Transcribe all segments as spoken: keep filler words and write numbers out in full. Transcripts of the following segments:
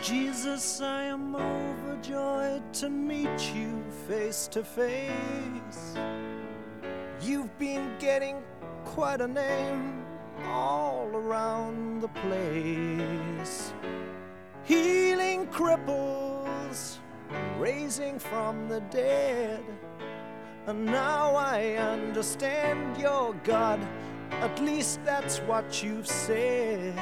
Jesus, I am overjoyed to meet you face to face. You've been getting quite a name all around the place, healing cripples, raising from the dead. And now I understand you're God, at least that's what you've said.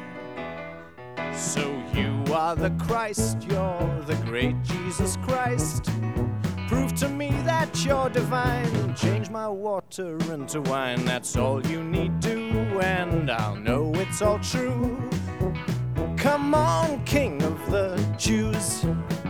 So you are the Christ, you're the great Jesus Christ. Prove to me that you're divine. Change my water into wine, that's all you need to, and I'll know it's all true. Come on, King of the Jews.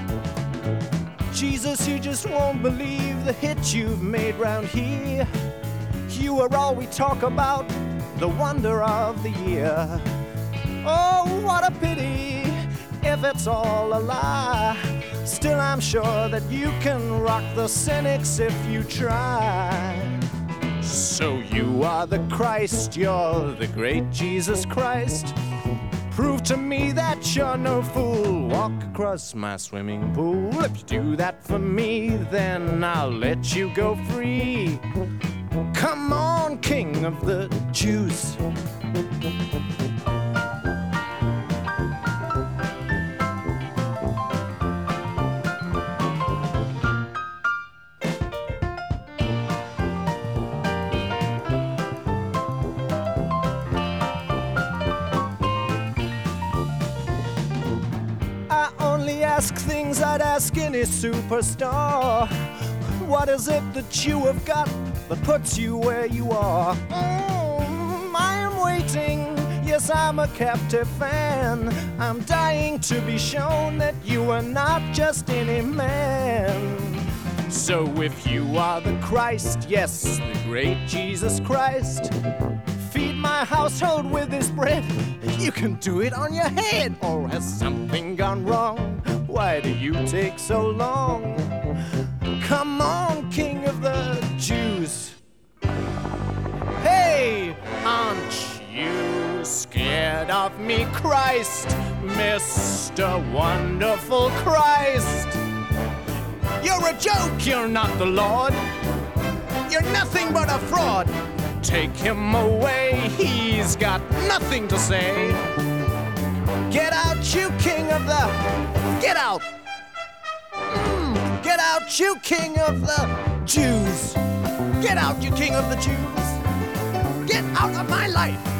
Jesus, you just won't believe the hit you've made round here. You are all we talk about, the wonder of the year. Oh, what a pity if it's all a lie. Still, I'm sure that you can rock the cynics if you try. So you are the Christ, you're the great Jesus Christ. Prove to me that you're no fool. Walk across my swimming pool. If you do that for me, then I'll let you go free. Come on, King of the Jews. Ask things I'd ask any superstar. What is it that you have got that puts you where you are? Mm, I am waiting, yes, I'm a captive fan. I'm dying to be shown that you are not just any man. So if you are the Christ, yes, the great Jesus Christ, feed my household with this bread. You can do it on your head. Or has something gone wrong? Why do you take so long? Come on, King of the Jews. Hey, aren't you scared of me, Christ, Mister Wonderful Christ? You're a joke, you're not the Lord. You're nothing but a fraud. Take him away, he's got nothing to say. Get out, you king of the... Get out! Mm, get out, you king of the Jews! Get out, you king of the Jews! Get out of my life!